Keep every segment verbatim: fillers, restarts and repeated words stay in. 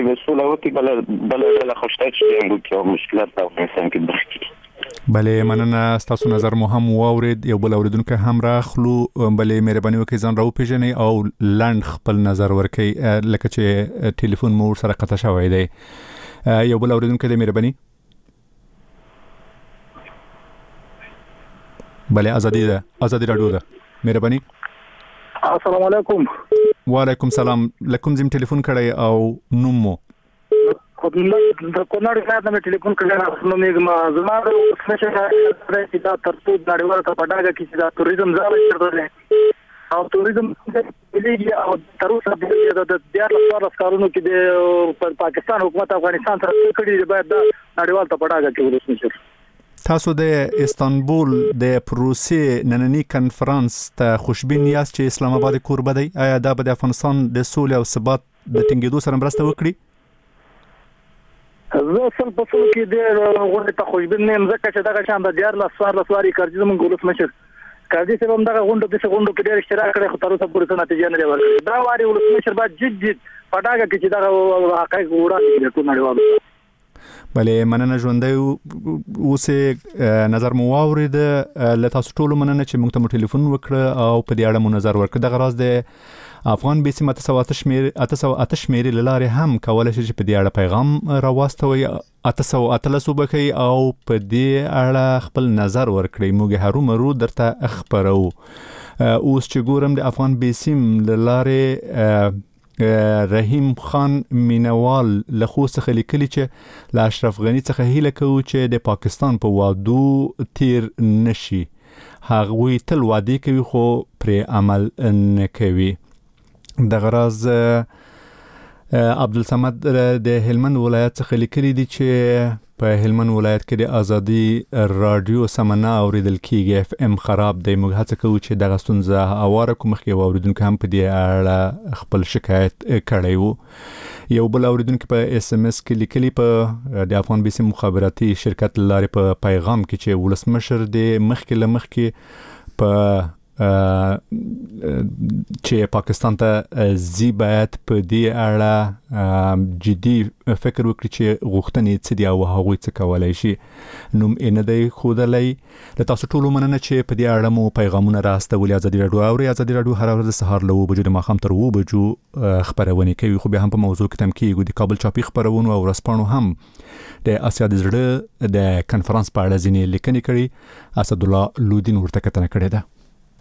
مسئول وقتی بله بله بله خوشتای چیزی بود که مشکلات در افغانستان کې بخکی. بله مننه ستاسو نظر مو هم واورید. یو بل اوریدونکو هم راخلو. بله مهرباني وکړئ ځان راوپېژنئ او لنډ خپل نظر ورکړئ لکه چې ټلیفون مو ورسره قطع شوی دی. یو بل اوریدونکو دی مهرباني. بله ازادي ده ازادي راډیو ده مهرباني. السلام علیکم. وعلیکم سلام. لکم زم ټلیفون کړی او نوم مو د کونړ ښار نه ټلیفون کړی نو موږ زما د سمشه چې دا ترڅو نړیوال ته پډاګه کې چې دا توریزم ځای چیرته او توریزم دې او تر اوسه د دیار لپاره کارونو کې د پاکستان حکومت افغانستان سره کړي باید دا نړیوال ته پډاګه کې ولسمشر تاسو د استانبول د پروسې نننی کنفرانس ته خوشبین یاست چې اسلام آباد کوربه دی؟ آیا دا به د افغانستان د سولې او ثبات د ټینګېدو سره مرسته وکړي؟ زه اصل په څو کې د غونډې ته خوشبین نه یم ځکه چې دغه شان د دیار لاس سوار لسواري کارځي زموږ ولسمشر کارځي صاحب هم دغه غونډه د غونډو کې ډېر اشتراک کړی خو تر اوسه پورې څه نتیجه نه ورکړې. دا واري ولسمشر باید جد جد پټاګه کې چې دغه حقایق وړاندې کړي ټول نړیوالو. بله مننه ژوندی اوسې نظر مو واورید. له تاسو ټولو مننه چې موږ ته مو ټلیفون وکړه او په دې اړه مو نظر ورکړ. دغه راز د افغان بیسیم اته سوه اته شمېرې له لارې هم کولی شي چې په دې اړه پیغام راواستوئ اته سوه اتلس وبښئ او په دې اړه خپل نظر ورکړئ. موږ هرومرو درته خپرو. اوس چې ګورم د افغان بیسیم له لارې رحیم خان مینوال له خوست څخه لیکلي چې له اشرف غنی څخه هیله کوو چې د پاکستان په وعدو تیر نشي. هغوی تل وعده کوي خو پرې عمل نه کوي. دغه راز عبدالصمد د هلمند ولایت څخه لیکلي دي چې په هلمند ولایت کې د ازادي رادیو سمنه اوریدل کیږي، اف ام خراب دی. موږ هڅه کوو چې دغه ستونزه هواره کړو. مخکې اوریدونکو هم په دې اړه خپل شکایت کړی وو. یو بل اوریدونکو په اس ام اس کې لیکلي په د افغان بیسیم مخابراتي شرکت لارې په پیغام کې چې ولسمشر د مخکې له مخکې په چې پاکستان ته زی باید په دې اړه جدي فکر وکړي چې غوښتنې څه دي او هغوی څه کولی شي. نوم یې نه دی ښودلی. له تاسو ټولو مننه چې په دې اړه مو پیغامونه راستولي. ازادي راډیو اورئ. ازادي راډیو هره ورځ د سهار له اوه بجو د ماښام تر اوه بجو خپرونې کوي، خو بیا هم په موضوع کې تم کېږو. د کابل چاپي خپرونو او ورځپاڼو هم د اسیا د زړه د کنفرانس په اړه ځینې لیکنې کړي. اسدالله لودین ورته کتنه کړې ده.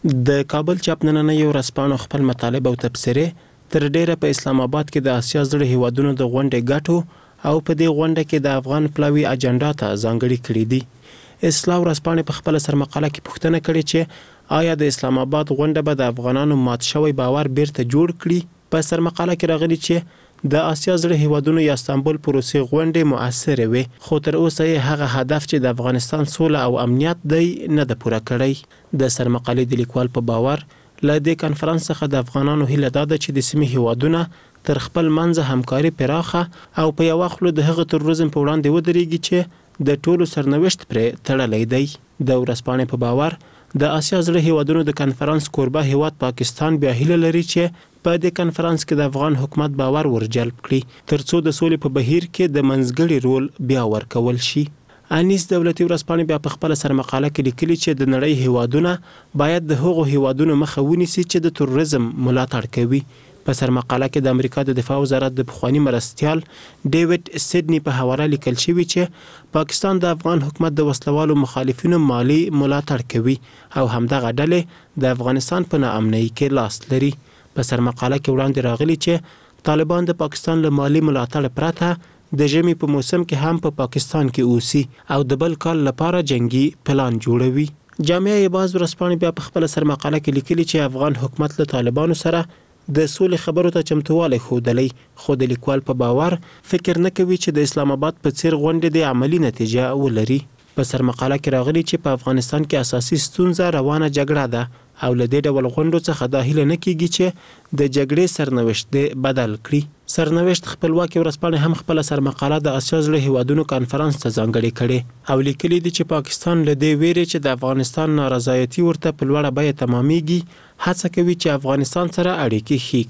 د کابل چاپ نننۍ ورځپاڼو خپل مطالب او تبصرې تر ډیره په اسلام آباد کې د اسیا زړه هیوادونو د غونډې ګټو او په دې غونډه کې د افغان پلاوي اجنډا ته ځانګړي کړي دي. اصلاح ورځپاڼې په خپل سرمقاله کې پوښتنه کړې چې آیا د اسلام آباد غونډه به د افغانانو مات شوی باور بیرته جوړ کړي. په سرمقاله کې راغلي چې د اسیا زړه هیوادونو یا استانبول پروسې غونډې مؤثره وي، خو تر اوسه یې هغه هدف چې د افغانستان سوله او امنیت دی نه ده پوره کړی. د سرمقالې د لیکوال په باور له دې کنفرانس څخه د افغانانو هیله دا ده چې د سیمې هیوادونه تر خپل منځه همکاري پراخه او په یو خلو د هغه تروریزم په وړاندې ودرېږي چې د ټولو سرنوشت پرې تړلی دی. د ورځپاڼې په باور د اسیا زړه هیوادونو د کنفرانس کوربه هیواد پاکستان بیا هیله لري چې په دې کنفرانس کې د افغان حکومت باور ورجلب کړي ترڅو د سولې په بهیر کې د منځګړي رول بیا ورکول شي. انیس دولتي ورځپاڼې بیا په خپل سرمقاله کې لیکلي چې د نړۍ هیوادونه باید د هغو هیوادونو مخه ونیسي چې د تروریزم ملاتړ کوي. په سرمقاله کې د امریکا د دفاع وزارت د پخوانی مرستیال ډیوډ سیدنی په حواله لیکل شوی چې پاکستان د افغان حکومت د وسلوالو مخالفینو مالی ملاتړ کوي او همدغه ډلې د افغانستان په ناامنۍ کې لاس لري. په سرمقاله کې وړاندې راغلي چې طالبان د پاکستان له مالی ملاتړ پرته د ژمي په موسم کې هم په پاکستان کې اوسي او د بل کال لپاره جنگي پلان جوړوي. جامعه باز ورځپاڼې بیا په خپل سرمقاله کې لیکلي چې افغان حکومت له طالبانو سره د سولې خبرو ته چمتووالی ښودلی، خو د لیکوال په باور فکر نه کوي چې د اسلام آباد په څیر غونډې د عملی نتیجه ولري. په سرمقاله کې راغلي چې په افغانستان کې اساسي ستونزه روانه جګړه ده او له دې ډول غونډو څخه دا هیله نه کیږي چې د جګړې سرنوشت بدل کړي. سرنوشت خپلواکي ورځپاڼې هم خپل سرمقاله د اسیا زړه هیوادونو کنفرانس ته ځانګړې کړې او لیکلي دي چې پاکستان له دې ویرې چې د افغانستان نارضایتي ورته په لوړه بیه تمامیږي هڅه کوي چې افغانستان سره اړیکې ښې کړي.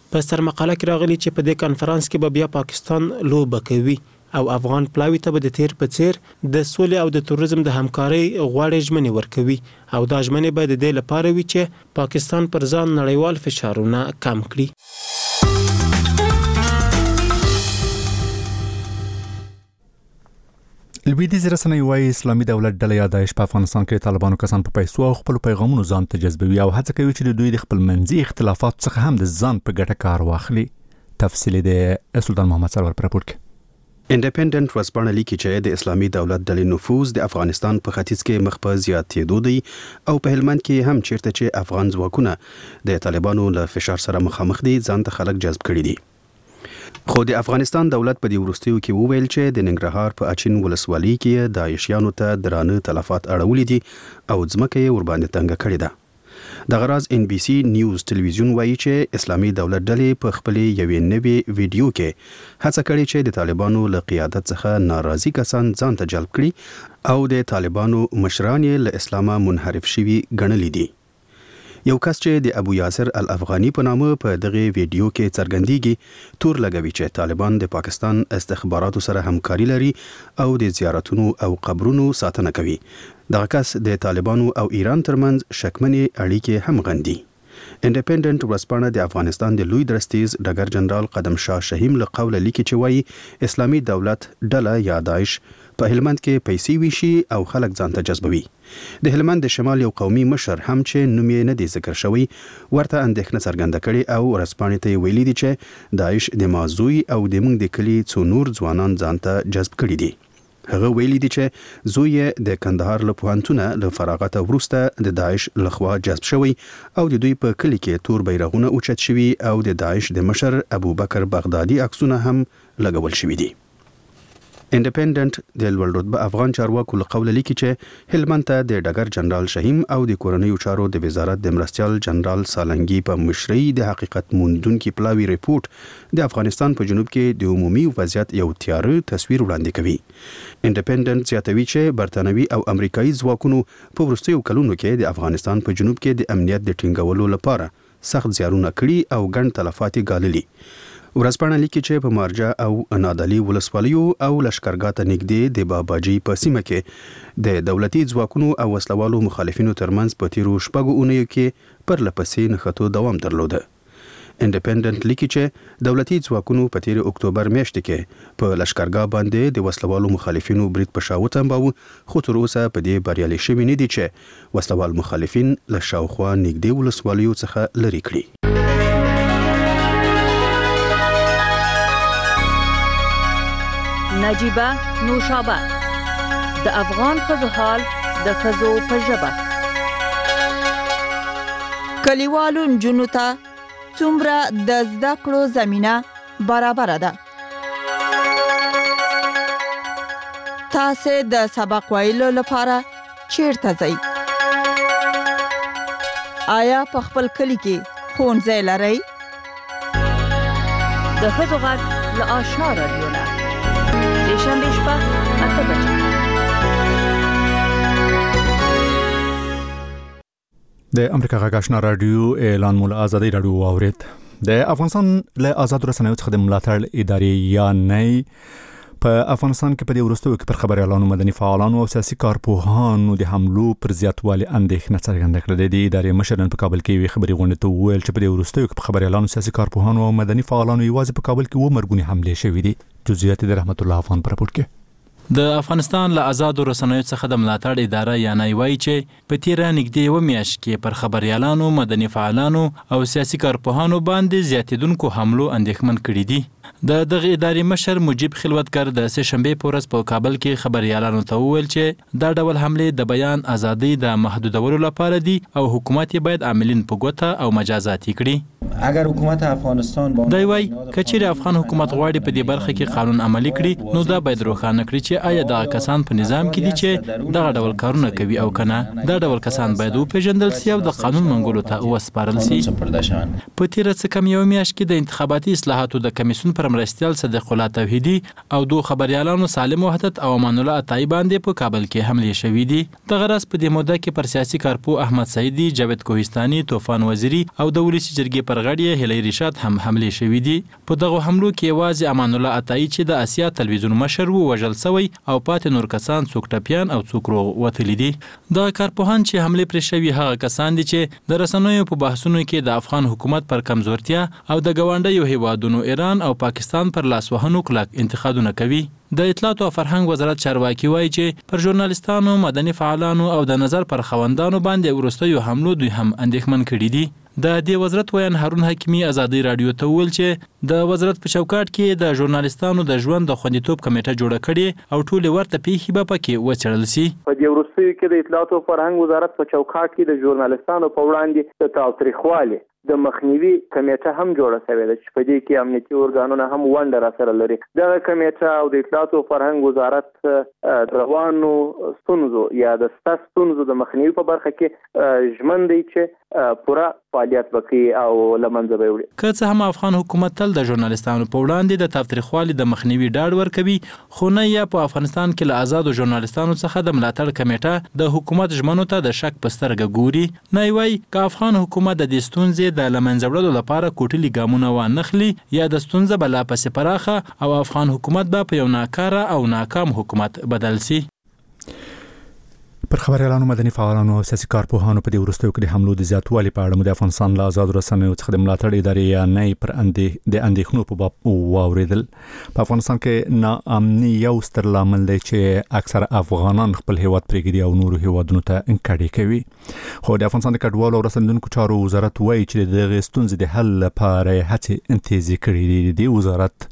په سرمقاله کې راغلي چې په دې کانفرنس کې به بیا پاکستان لوبه کوي او افغان پلاوي ته به د تیر په څیر د سولې او د توریزم د همکارۍ غوړې ژمنې ورکوي او دا ژمنې به د دې لپاره وي چې پاکستان پر ځان نړیوال فشارونه کم کړي. لویدیځ رسنۍ وايي اسلامي دولت ډله یا داعش په افغانستان کې طالبانو کسان په پیسو او خپل پیغامونو ځان ته جذبوي او هڅه کوي چې د دوی د خپل منځي اختلافات څخه هم د ځان په ګټه کار واخلي. تفصیل د سلطان محمد سرور پر راپور کې. انډیپندنت ورځپاڼه لیکي چې د اسلامي دولت ډلې نفوذ د افغانستان په ختیځ کې مخ په زیاتېدو دی او په هلمند کې هم چیرته چې افغان ځواکونه د طالبانو له فشار سره مخامخ دي ځان ته خلک جذب کړي دي. خو د افغانستان دولت په دې وروستیو کې وویل چې د ننګرهار په اچین ولسوالۍ کې داعشیانو ته درانه تلفات اړولي دي او ځمکه یې ورباندې تنګه کړې ده. د غراز ان بي سي نیوز ټلویزیون وایي چې اسلامي دولت ډلې په خپل یوې نوې ویډیو کې هڅه کړې چې د طالبانو له قیادت څخه ناراضي کسان ځان ته جلب کړي او د طالبانو مشران یې له اسلامه منحرف شوي ګڼلي دي. یو کس چې د ابو یاسر الافغاني په نامه په دغه ویډیو کې څرګندېږي تور لګوي چې طالبان د پاکستان استخباراتو سره همکاري لري او د زیارتونو او قبرونو ساتنه کوي. دغه کس د طالبانو او ایران ترمنځ شکمنې اړیکې هم غندي. انډیپندنت ورځپاڼه د افغانستان د لوی درستیز ډګر جنرال قدم شاه شهیم له قوله لیکي چې وایي اسلامي دولت ډله یا داعش په هلمند کې پیسې ویشي او خلک ځان ته جذبوي. د هلمند د شمال یو قومي مشر هم چې نوم یې نه دی ذکر شوی ورته اندېښنه څرګنده کړې او ورځپاڼې ته ویلي دي چې داعش د مازوی او د موږ د کلي څو نور ځوانان ځان ته جذب کړي دي. هغه ویلي دي چې زوی د کندهار له پوهنتونه له فراغت وروسته د داعش لخوا جذب شوی او د دوی په کلی کې تور بیرغونه اوچت شوي او د داعش د مشر ابوبکر بغدادي عکسونه هم لګول شوي دي. انډیپندنت د لوړ رتبه افغان چارواکو له قوله لیکي چې هلمند ته د ډګر جنرال شهیم او د کورنیو چارو د وزارت د مرستیال جنرال سالنګي په مشرۍ د حقیقت موندونکي پلاوي ریپورت د افغانستان په جنوب کې د عمومي وضعیت یو تیاره تصویر وړاندې کوي. انډیپندنت زیاتوي چې برتانوي او امریکایي ځواکونو په وروستیو کلونو کې د افغانستان په جنوب کې د امنیت د ټینګولو لپاره سخت زیارونه کړي او ګڼ تلفات ګاللي. ورځپاڼه لیکي چې په مارجه او انادالي ولسوالیو او لشکرګاه ته نږدې د باباجي په سیمه کې د دولتي ځواکونو او وسلوالو مخالفینو ترمنځ په تیرو شپږو اونیو کې پرله پسې نښتو دوام درلوده. انډیپندنت لیکي چې دولتي ځواکونو په تیر اکتوبر میاشت کې په لشکرګاه باندې د وسلوالو مخالفینو برید په شا وتنباوه خو تر اوسه په دې بریالي شوي نه دي چې وسلوال مخالفین له شاوخوا نږدې ولسوالیو څخه لرې کړي. نجیبه نوشابه د افغان ښځو حال د ښځو په ژبه. کلیوالو نجونو ته څومره د زده کړو زمینه برابره ده. تاسې د سبق ویلو لپاره چیرته ځئ؟ آیا په خپل کلي کې ښوونځی لرئ؟ د ښځو غږ له آشنا راډیو نه سه‌شنبه شپه اته بجې. د امریکا غږ آشنا راډیو اعلان مول ازادي راډیو واورید. د افغانستان له آزاد رسنیو څخه د ملاتړ ادارې یا نه په افغانستان کې په دې وروستیو کې پر خبريالانو، مدني فعالانو او سیاسي کارپوهانو د حملو پر زیاتوالي اندېښنه څرګنده کړې ده. د ادارې مشران په کابل کې وی خبري غونډه ته وویل چې په دې وروستیو کې خبريالانو، سیاسي کارپوهانو او مدني فعالانو یوازې په کابل کې و مرګونی حمله شوې دي. جزئیات د رحمت الله افغان پر راپور کې. د افغانستان له آزاد رسنیو څخه د ملاتړ اداره یا نه وایي چې په تیر نږدې و میاشت کې پر خبريالانو، مدني فعالانو او سیاسي کارپوهانو باندې زیاتیدونکو حملو اندېښمن کړي دي. د دغه ادارې مشر مجيب خلوتکر د سه‌شنبه په ورځ په کابل کې خبريالانو ته وویل چې دا ډول حمله د بیان ازادي د محدودولو لپاره دي او حکومت باید عاملین په ګوته او مجازاتي کړي. اگر حکومت افغانستان با دا وایي کچېر افغان حکومت غواړي په دې برخه کې قانون عملي کړي نو دا باید روښانه کړي چې آیا دا کسان په نظام کې دي چې دغه ډول کارونه کوي او کنه. دا ډول کسان باید وپېژندل شي او د قانون منګولو ته وسپارل شي. په تیر څه کم یو میاشت کې د انتخاباتي اصلاحاتو د کمیسیون پر مرستیال صدیق الله توحیدی او دوه خبريالانو سالم وحدت او امان الله عطایی باندې په کابل کې حمله شوې دي. د غرض په دې موده کې پر سیاسي کارپو احمد سعیدی، جاوید کوهستاني، طوفان وزیری او د ولسی جرګې پر غړي هلی رشاد هم حمله شوې دي. په دغه حملو کې یوازې امان الله عطایی چې د اسیا تلویزیون مشر وو وژل شوی او پاتې نور کسان څوک ټپیان او څوک روغ وتلي دي. د کارپوهان چې حمله پر شوی هغه کسان دي چې د رسنیو په بحثونو کې د افغان حکومت پر کمزورتیا او د ګاونډیو هیوادونو ایران او پاکستان پر لاسوهنو کلک انتقادونه کوي. د اطلاعات او فرهنګ وزارت چارواکي وایي چې پر ژورنالیستانو، مدني فعالانو او د نظر پر خوندانو باندې وروستیو حملو دوی هم اندېښمن کړي دي. د دې وزارت ویان هارون حکیمی ازادي رادیو ته ویل چې د وزارت په چوکاټ کې د ژورنالیستانو د ژوند د خوندیتوب کمیټه جوړه کړي او ټول ورته پیښې به پکې وڅېړل شي. په دې وروستیو کې د اطلاعات او فرهنګ وزارت په چوکاټ کې د ژورنالیستانو په وړاندې د تاوتریخوالي د مخنیوي کمیټه هم جوړه شوې ده چې په دې کې امنیتي ارګانونه هم ونډه راسره لري. دغه کمیټه او د اطلاعات او فرهنګ وزارت روانو ستونزو یا د سیاست ستونزو د مخنیوي په برخه کې ژمن دی چې پوره فعالیت وکړي او له منځه به وړي. که څه هم افغان حکومت تل د ژورنالیستانو په وړاندې د تاوتریخوالي د مخنیوي ډاډ ورکوي، خو نه یا په افغانستان کې له آزادو ژورنالیستانو څخه د ملاتړ کمیټه د حکومت ژمنو ته د شک په سترګه ګوري. نه وایي که افغان حکومت د دې ستونزې د لمنځه وړلو لپاره کوټلي ګامونه وانخلي یا د ستونزه به لا پسې پراخه او افغان حکومت به په یو ناکاره او ناکام حکومت بدل شي. پر خبريالانو، مدني فعالانو او سیاسي کارپوهانو په دې وروستیو کې د حملو د زیاتوالي په اړه د افغانستان له آزاد رسنیو څخه د ملاتړ ادارې یا نه پر اندې د اندېښنو په باب واوریدل. په افغانستان کې ناامني یو ستر لامل دی چې اکثر افغانان خپل هیواد پرېږدي او نورو هیوادونو ته انکاړي کوي. خو د افغانستان د کډوالو او رسنیدونکو چارو وزارت وایي چې دغه ستونزې د حل لپاره هڅې انتهازي کړې دي. د وزارت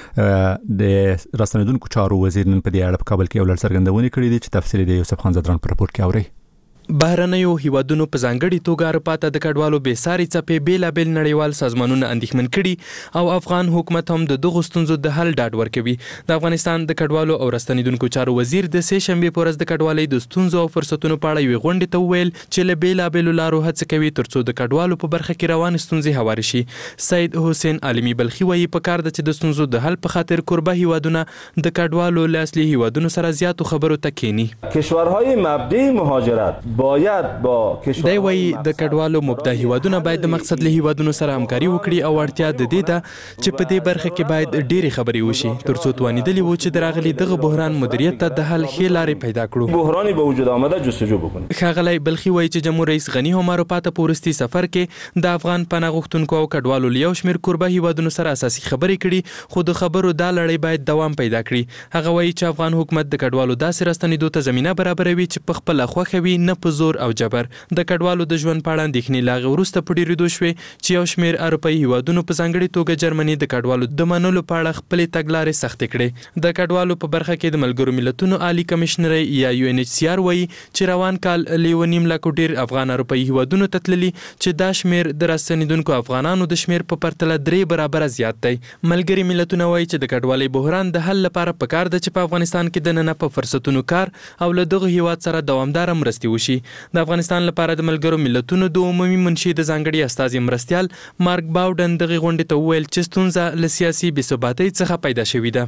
د رسنیدونکو چارو وزیر نن په دې اړه په کابل کې یو لړ څرګندونې کړې دي چې تفصیل دی یوسف خان زدران په رپورټ کې اوري. بهرنیو هیوادونو په ځانګړي توګه اروپا ته د کډوالو بېساري څپې بېلابېل نړیوال سازمانونه اندېښمن کړي او افغان حکومت هم د دغو ستونزو د حل ډاډ ورکوي. د افغانستان د کډوالو او راستنیدونکو چارو وزیر د سې شنبې په ورځ د کډوالۍ د ستونزو او فرصتونو په اړه یوې غونډې ته وویل چې له بېلابېلو لارو هڅه کوي ترڅو د کډوالو په برخه کې روانې ستونزې هوارې شي. سید حسین عالمي بلخي وایي پکار ده چې د ستونزو د حل په خاطر کوربه هیوادونه د کډوالو له اصلي هیوادونو سره زیاتو خبرو ته کینی. کشورهای مبدأ مهاجرت باید با دی وایي د کډوالو مبدا هیوادونه باید د مقصد له هیوادونو سره همکاري وکړي او اړتیا د دې ده چې په دې برخه کې باید ډېرې خبرې وشي ترڅو توانیدلی وو چې د راغلي دغه بحران مدیریت ته د حل ښې لارې پیدا کړو. بحرانی به وجود آمده جستجو بکنیم. ښاغلی بلخي وایي چې جمهور رئیس غني هم اروپا ته په وروستي سفر کې د افغان پناه غوښتونکو او کډوالو له یو شمېر کوربه هیوادونو سره اساسي خبرې کړي، خو د خبرو دا لړۍ باید دوام پیدا کړي. هغه وایي چې افغان حکومت د کډوالو داسې راستنېدو ته زمینه برابروي چې په خپله خوښه وي، نه په زور او جبر. د کډوالو د ژوند په اړه اندېښنې لا هغې وروسته په ډېرېدو شوې چې یو شمېر اروپایي هیوادونو په ځانګړې توګه جرمني د کډوالو د منلو په اړه خپلې تګلارې سختې کړې. د کډوالو په برخه کې د ملګرو ملتونو عالي کمشنرۍ یا یو ان ایچ سی آر وایي چې روان کال له یو نیم لکو ډېر افغان اروپایي هیوادونو ته تللي چې دا شمېر د راستنېدونکو افغانانو د شمېر په پرتله درې برابره زیات دی. ملګري ملتونه وایي چې د کډوالۍ بحران د حل لپاره پکار ده چې په افغانستان کې دننه په فرصتونو کار او له دغه هیواد سره دوامداره مرستې وشي. د افغانستان لپاره د ملګرو ملتونو د عمومي منشي د ځانګړي استازي مرستیال مارک باوډن دغه غونډې ته وویل چې ستونزه له سیاسي بېثباتۍ څخه پیدا شوې ده.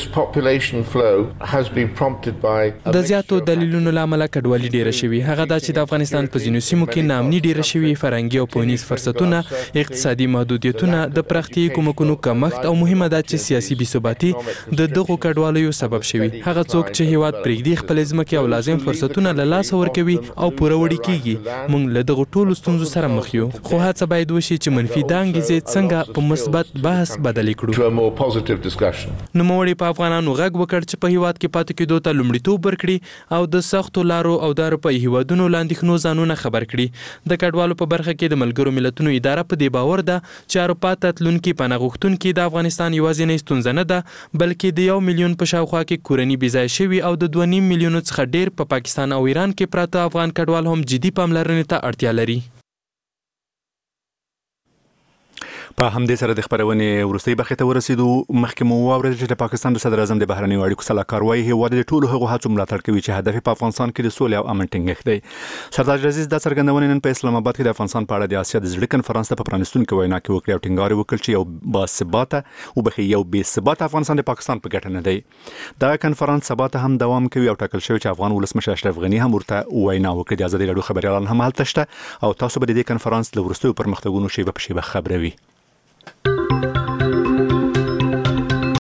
د زیاتو دلیلونو له امله کډوالي ډېره شوې. هغه دا چې د افغانستان په ځینو سیمو کې ناامني ډېره شوې، فرهنګي او پوهنیز فرصتونه، اقتصادي محدودیتونه، د پراختیایي کومکونو کمښت او مهمه ده چې سیاسي بېثباتي د دغو کډوالیو سبب شوي. هغه څوک چې هیواد پرېږدي خپلې ځمکې او لازم فرصتونه له لاسه ورکوي او پوره وړي کېږي. موږ له دغو ټولو ستونزو سره مخ یو، خو هڅه باید وشي چې منفي دا انګیزې څنګه په مثبت بحث بدلې کړو. نوموړي په افغانانو غږ وکړ چې په هیواد کې پاتې کېدو ته لومړیتوب ورکړي او د سختو لارو او د اروپایي هیوادونو له اندېښنو ځانونه خبر کړي. د کډوالو په برخه کې د ملګرو ملتونو اداره په دې باور ده چې اروپا ته تلونکي پناه غوښتونکي د افغانستان یوازینۍ ستونزه نه ده، بلکې د یو میلیون په شاوخوا کې کورني بېځایه شوي او د دوه نیم میلیونو څخه ډېر په پاکستان او ایران کې پراته افغان کډوال هم جدي پاملرنې ته اړتیا لري. په همدې سره د خبرونې ورستۍ برخې ته ورسېدو. مخکې مو واورېدل چې د پاکستان د صدر اعظم د بهرنیو اړیکو سلاکار وايي هیواد د ټولو هغو هڅو ملاتړ کوي چې هدف په افغانستان کې د سولې او امن ټینګښت دی. سردار عزیز د څرګندونې نن په اسلام آباد کې د افغانستان په اړه د اسیا د زړه کنفرانس ته په پرانیستونکو وینا کې وکړي او ټینګار وکړ چې یو باثباته او بخي یو بې ثبات افغانستان د پاکستان په ګټه نه دی. دا کنفرانس سبا ته هم دوام کوي او ټاکل شوی چې افغان ولسمشر اشرف غنی هم ورته وینا وکړي. د ازادي راډیو خبريالان هم هلته شته او تاسو به د دې کنفرانس له وروستیو پرمختګونو شیبه په شیبه خبروي.